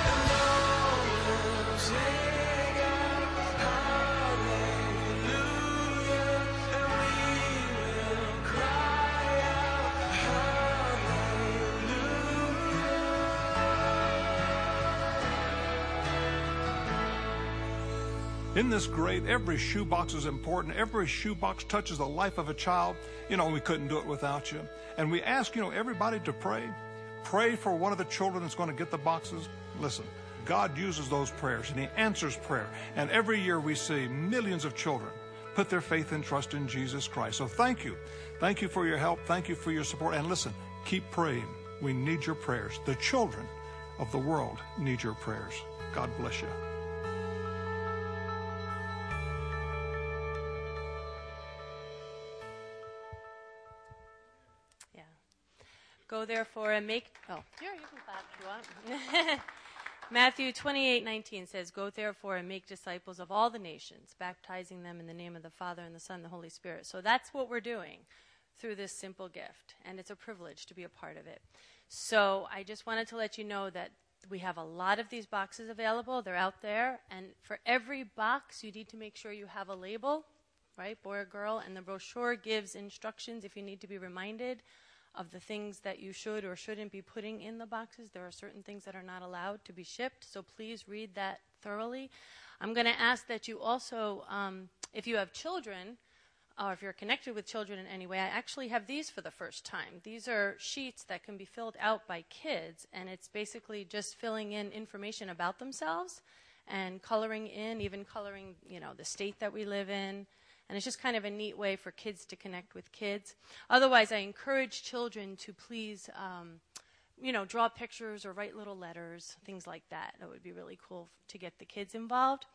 Isn't this great? Every shoebox is important. Every shoebox touches the life of a child. You know, we couldn't do it without you. And we ask, you know, everybody to pray. Pray for one of the children that's going to get the boxes. Listen, God uses those prayers, and He answers prayer. And every year we see millions of children put their faith and trust in Jesus Christ. So thank you. Thank you for your help. Thank you for your support. And listen, keep praying. We need your prayers. The children of the world need your prayers. God bless you. Go therefore and make, oh, here, you can clap if you want. Matthew twenty-eight nineteen says, go therefore and make disciples of all the nations, baptizing them in the name of the Father and the Son and the Holy Spirit. So that's what we're doing through this simple gift, and it's a privilege to be a part of it. So I just wanted to let you know that we have a lot of these boxes available. They're out there, and for every box, you need to make sure you have a label, right, boy or girl, and the brochure gives instructions if you need to be reminded of the things that you should or shouldn't be putting in the boxes. There are certain things that are not allowed to be shipped, so please read that thoroughly. I'm going to ask that you also, um, if you have children, or if you're connected with children in any way, I actually have these for the first time. These are sheets that can be filled out by kids, and it's basically just filling in information about themselves and coloring in, even coloring, you know, the state that we live in. And it's just kind of a neat way for kids to connect with kids. Otherwise, I encourage children to please, um, you know, draw pictures or write little letters, things like that. That would be really cool to get the kids involved.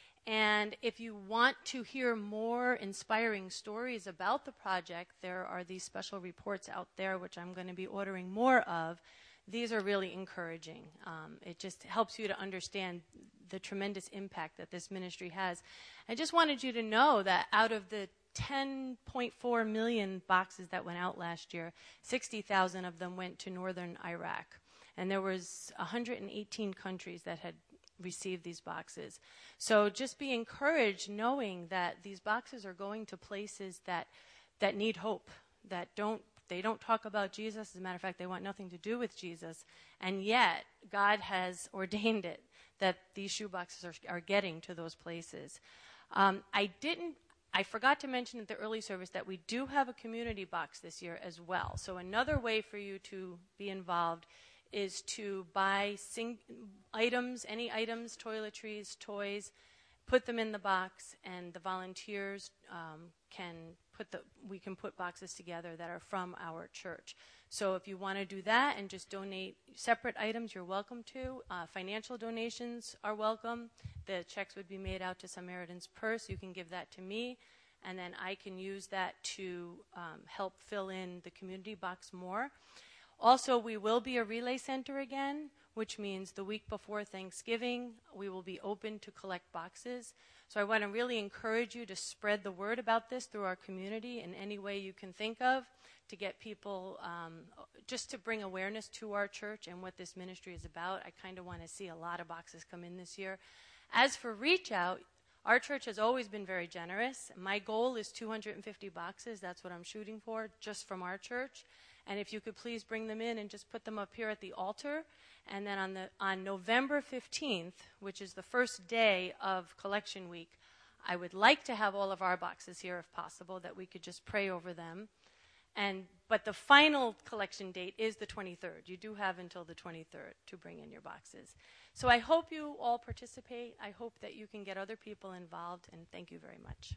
And if you want to hear more inspiring stories about the project, there are these special reports out there, which I'm going to be ordering more of. These are really encouraging. Um, it just helps you to understand the tremendous impact that this ministry has. I just wanted you to know that out of the ten point four million boxes that went out last year, sixty thousand of them went to northern Iraq. And there was one hundred eighteen countries that had received these boxes. So just be encouraged knowing that these boxes are going to places that that need hope, that don't They don't talk about Jesus. As a matter of fact, they want nothing to do with Jesus. And yet, God has ordained it that these shoeboxes are, are getting to those places. Um, I didn't, I forgot to mention at the early service that we do have a community box this year as well. So another way for you to be involved is to buy sing- items, any items, toiletries, toys, put them in the box, and the volunteers um, can put the, we can put boxes together that are from our church. So if you want to do that and just donate separate items, you're welcome to. Uh, financial donations are welcome. The checks would be made out to Samaritan's Purse. You can give that to me, and then I can use that to um, help fill in the community box more. Also, we will be a relay center again, which means the week before Thanksgiving, we will be open to collect boxes. So I want to really encourage you to spread the word about this through our community in any way you can think of, to get people, um, just to bring awareness to our church and what this ministry is about. I kind of want to see a lot of boxes come in this year. As for Reach Out, our church has always been very generous. My goal is two hundred fifty boxes. That's what I'm shooting for, just from our church. And if you could please bring them in and just put them up here at the altar. And then on the on November fifteenth, which is the first day of collection week, I would like to have all of our boxes here if possible, that we could just pray over them. And but the final collection date is the twenty-third. You do have until the twenty-third to bring in your boxes. So I hope you all participate. I hope that you can get other people involved, and thank you very much.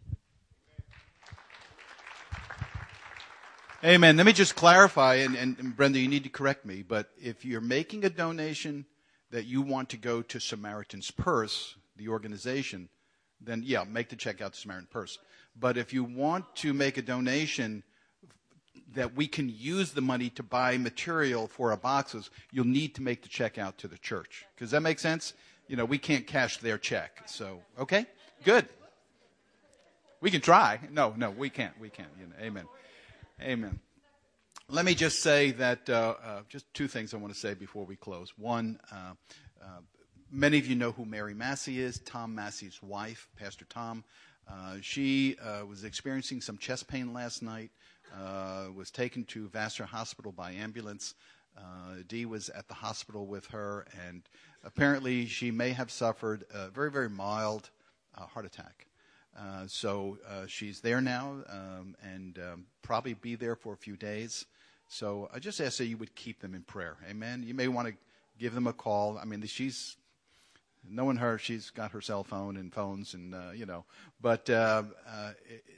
Amen. Let me just clarify, and, and, and Brenda, you need to correct me, but if you're making a donation that you want to go to Samaritan's Purse, the organization, then yeah, make the check out to Samaritan's Purse. But if you want to make a donation that we can use the money to buy material for our boxes, you'll need to make the check out to the church. Does that make sense? You know, we can't cash their check. So, okay, good. We can try. No, no, we can't. We can't. You know, amen. Amen. Let me just say that uh, uh, just two things I want to say before we close. One, uh, uh, many of you know who Mary Massey is, Tom Massey's wife, Pastor Tom. Uh, she uh, was experiencing some chest pain last night, uh, was taken to Vassar Hospital by ambulance. Uh, Dee was at the hospital with her, and apparently she may have suffered a very, very mild uh, heart attack. Uh, so uh, she's there now um, and um, probably be there for a few days. So I just ask that you would keep them in prayer. Amen. You may want to give them a call. I mean, she's, knowing her, she's got her cell phone and phones and, uh, you know. But uh, uh,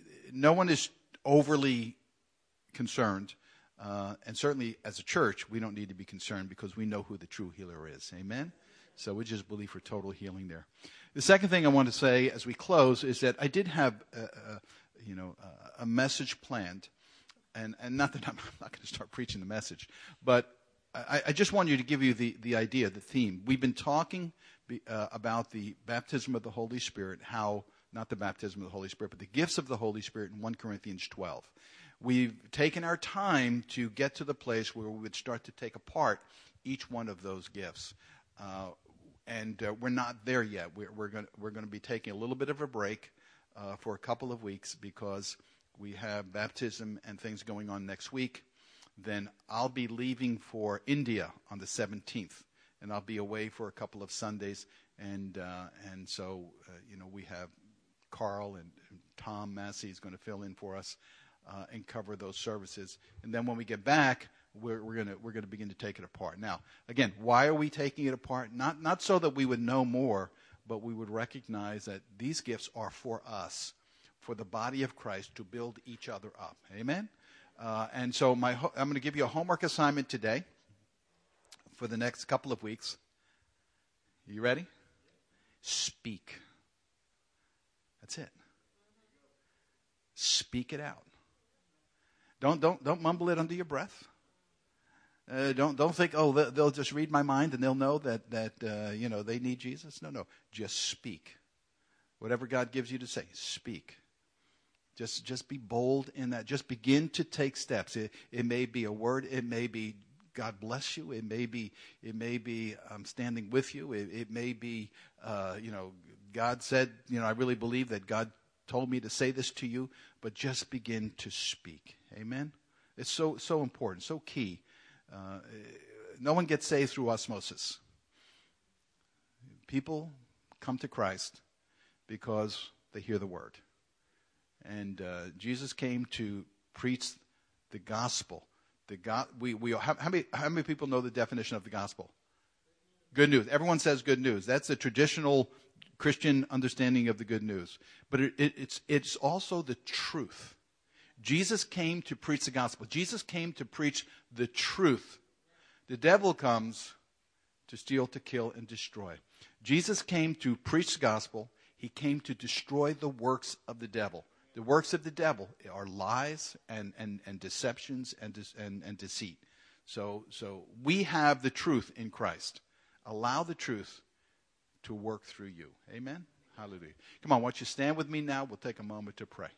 no one is overly concerned. Uh, and certainly as a church, we don't need to be concerned because we know who the true healer is. Amen. So we just believe for total healing there. The second thing I want to say as we close is that I did have, a, a, you know, a, a message planned, and, and not that I'm, I'm not going to start preaching the message, but I, I just want you to give you the, the idea, the theme. We've been talking be, uh, about the baptism of the Holy Spirit, how, not the baptism of the Holy Spirit, but the gifts of the Holy Spirit in First Corinthians twelve. We've taken our time to get to the place where we would start to take apart each one of those gifts. Uh, And uh, we're not there yet. We're, we're going we're going to be taking a little bit of a break uh, for a couple of weeks because we have baptism and things going on next week. Then I'll be leaving for India on the seventeenth, and I'll be away for a couple of Sundays. And uh, and so uh, you know we have Carl and, and Tom Massey is going to fill in for us uh, and cover those services. And then when we get back, We're, we're going we're gonna begin to take it apart. Now, again, why are we taking it apart? Not not so that we would know more, but we would recognize that these gifts are for us, for the body of Christ to build each other up. Amen? Uh, and so my ho- I'm going to give you a homework assignment today for the next couple of weeks. You ready? Speak. That's it. Speak it out. Don't don't don't mumble it under your breath. Uh, don't don't think, oh, they'll just read my mind and they'll know that that uh, you know they need Jesus. No, no, just speak. Whatever God gives you to say, speak. Just just be bold in that. Just begin to take steps. It, it may be a word. It may be God bless you. It may be it may be I'm standing with you. It, it may be uh, you know God said, you know I really believe that God told me to say this to you. But just begin to speak. Amen. It's so so important, so key. Uh, no one gets saved through osmosis. People come to Christ because they hear the word. And uh, Jesus came to preach the gospel. The go- we, we, how, how, many, how many people know the definition of the gospel? Good news. Everyone says good news. That's the traditional Christian understanding of the good news. But it, it, it's, it's also the truth. Jesus came to preach the gospel. Jesus came to preach the truth. The devil comes to steal, to kill, and destroy. Jesus came to preach the gospel. He came to destroy the works of the devil. The works of the devil are lies and, and, and deceptions and, and, and deceit. So, so we have the truth in Christ. Allow the truth to work through you. Amen? Hallelujah. Come on, why don't you stand with me now? We'll take a moment to pray.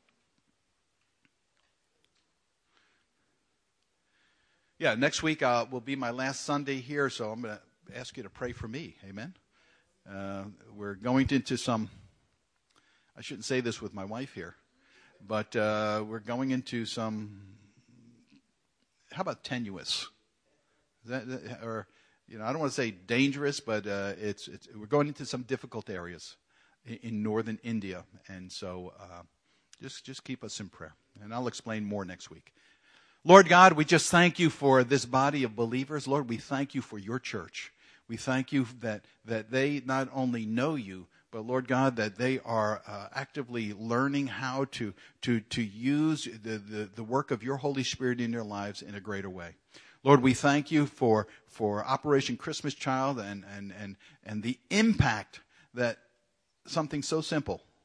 Yeah, next week uh, will be my last Sunday here, so I'm going to ask you to pray for me. Amen? Uh, we're going into some, I shouldn't say this with my wife here, but uh, we're going into some, how about tenuous? Is that, or, you know, I don't want to say dangerous, but uh, it's, it's we're going into some difficult areas in, in northern India, and so uh, just just keep us in prayer, and I'll explain more next week. Lord God, we just thank you for this body of believers. Lord, we thank you for your church. We thank you that, that they not only know you, but Lord God, that they are uh, actively learning how to, to, to use the, the, the work of your Holy Spirit in their lives in a greater way. Lord, we thank you for, for Operation Christmas Child and, and, and, and the impact that something so simple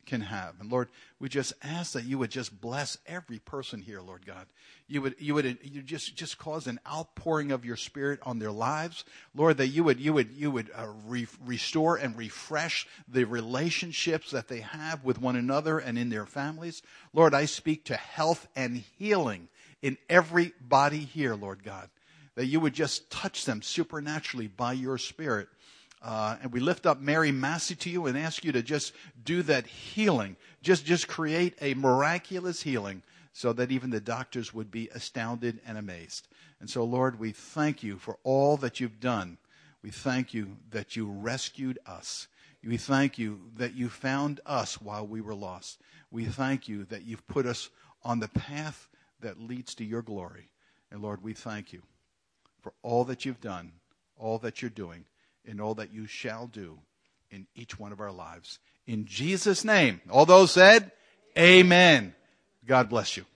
can have. And Lord, we just ask that you would just bless every person here, Lord God. You would, you would, you just, just cause an outpouring of your Spirit on their lives, Lord. That you would, you would, you would uh, re- restore and refresh the relationships that they have with one another and in their families, Lord. I speak to health and healing in every body here, Lord God. That you would just touch them supernaturally by your Spirit. Uh, and we lift up Mary Massey to you and ask you to just do that healing. Just, just create a miraculous healing so that even the doctors would be astounded and amazed. And so, Lord, we thank you for all that you've done. We thank you that you rescued us. We thank you that you found us while we were lost. We thank you that you've put us on the path that leads to your glory. And, Lord, we thank you for all that you've done, all that you're doing, and all that you shall do in each one of our lives. In Jesus' name. All those said, amen. God bless you.